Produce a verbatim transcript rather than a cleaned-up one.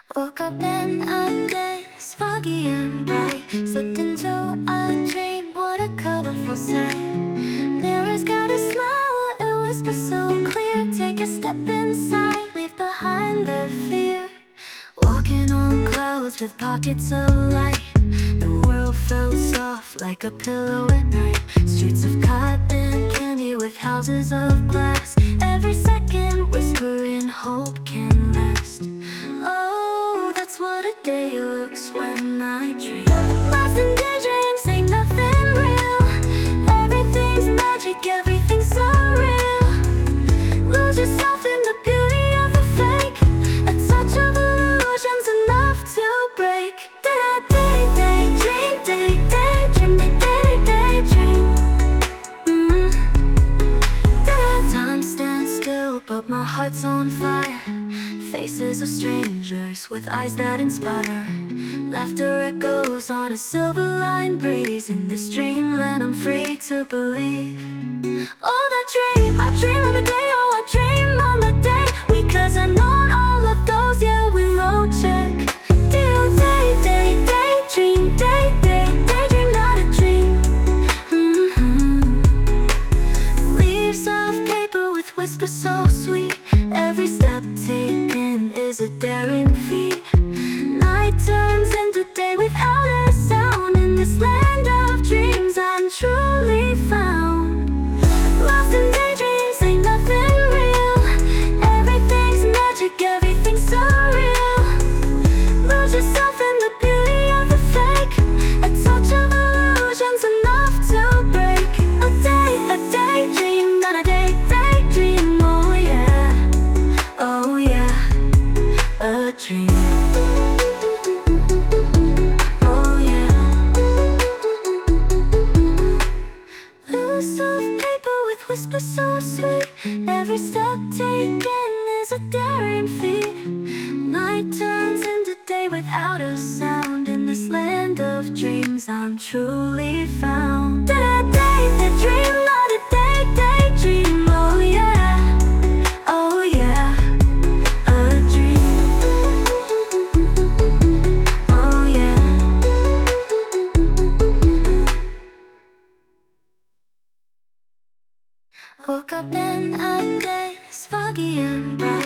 Woke up in a daze, foggy and bright. Slipped into a dream, what a colorful sight. Mirrors got a smile, it whispers so clear. Take a step inside, leave behind the fear. Walking on clouds with pockets of light. The world felt soft like a pillow at night. Streets of cotton candy with houses of glass. Every second whispering hope can last. Oh, that's what a day looks when I dream. Lost in daydreams, ain't nothing real. Everything's magic, everything's surreal. Lose yourself in the beauty of the fake. A touch of illusion's enough to break. Day, day, day, dream, day, day, dream, day, day, day, dream. Mm. Day, time stands still, but my heart's on fire. Faces of strangers with eyes that inspire. Laughter echoes on a silver line breeze. In this dreamland I'm free to believe. Oh, that dream, I dream of the day. Oh, I dream on the day. Because I know all of those, yeah, we wrote check. Day, day, day, day, dream, day, day, daydream, not a dream. Mm-hmm. Leaves of paper with whispers so sweet. Every step taken is a daring feat. Night turns into day without a sound. In this land of dreams I'm truly found. Lost in daydreams, ain't nothing real. Everything's magic, everything's surreal. Lose yourself in the beauty of the fake. A touch of illusion's enough to break. A day, a daydream, not a day, daydream, oh yeah. Oh yeah, a dream. Oh yeah. Loose of paper with whispers so sweet. Every step taken is a daring feat. Night turns into day without a sound. In this land of dreams I'm truly found. Day, day, day, dream, not a day, daydream, oh yeah. Oh yeah. Woke up in a daze, foggy and bright.